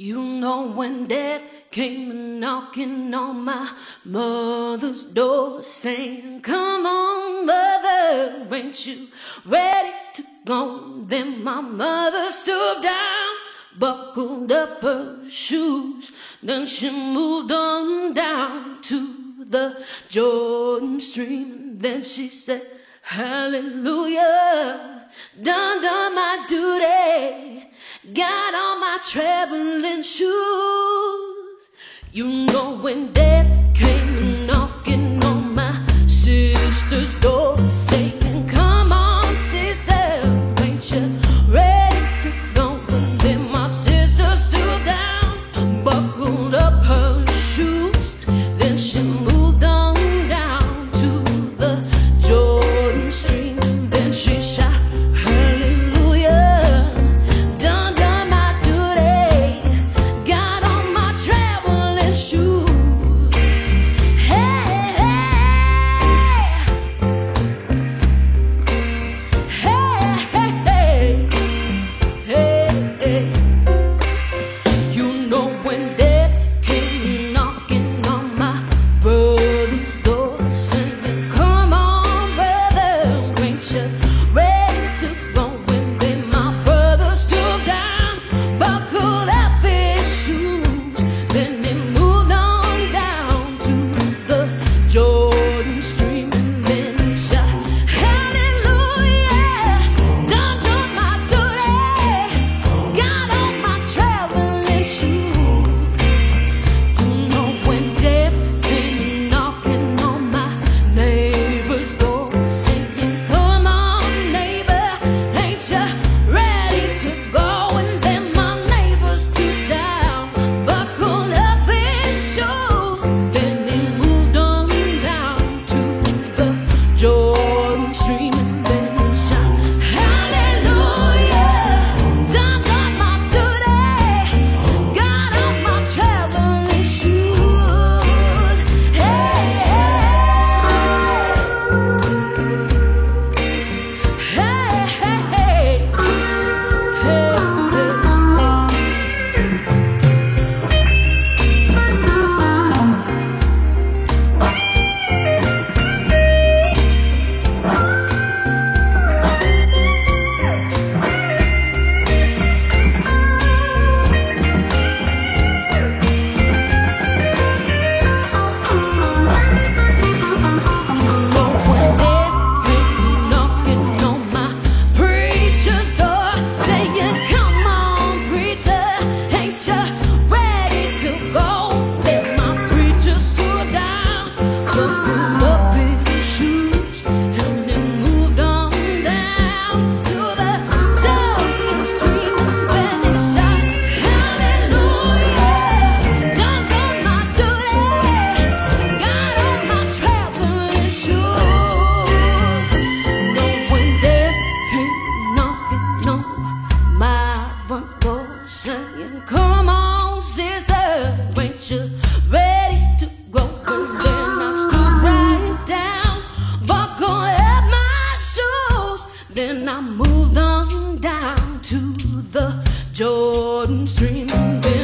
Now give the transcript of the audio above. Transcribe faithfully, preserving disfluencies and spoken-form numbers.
You know when death came knocking on my mother's door, saying, "Come on, mother, ain't you ready to go?" Then my mother stood down, buckled up her shoes, then she moved on down to the Jordan stream. And then she said, "Hallelujah, done done my duty, got on my traveling shoes." You know when death came knocking on my sister's door, saying, "Come on, sister, ain't you ready to go?" And then my sister stood down, buckled up her shoes, then she moved on down to the Jordan stream. And then she shot, "Hallelujah, done done my duty, got on my traveling shoes." Hey, hey, hey, hey, hey, hey. You know when death came knocking on my brother's door, saying, "Come on, brother, ain't you ready to go?" And then my brother stood down, buckled up his shoes, then he moved on down to the Jordan stream. And then he shot, "Hallelujah, done done my duty, got on my traveling shoes." You know when death came knocking on my neighbor's door, saying, "Come on, neighbor, ain't you ready to go?" And then my neighbor stood down, buckled up his shoes, then he moved on down to the Jordan stream. And then he shot, "Hallelujah, done done my duty, got on my traveling shoes." Hey, hey, hey, hey, hey, knocking on my preacher's door, saying, "Come on, preacher, ain't you ready to go?" Then my preacher stood down, buckled up his shoes, and then moved on down to the Jordan stream. And then he shot, "Hallelujah, done done my duty, got on my traveling shoes." Know when death came knocking on my front door, saying, "Come on, sister, ain't you ready to go?" And then I stood right down, buckled up my shoes, then I moved on down to the Jordan stream. And then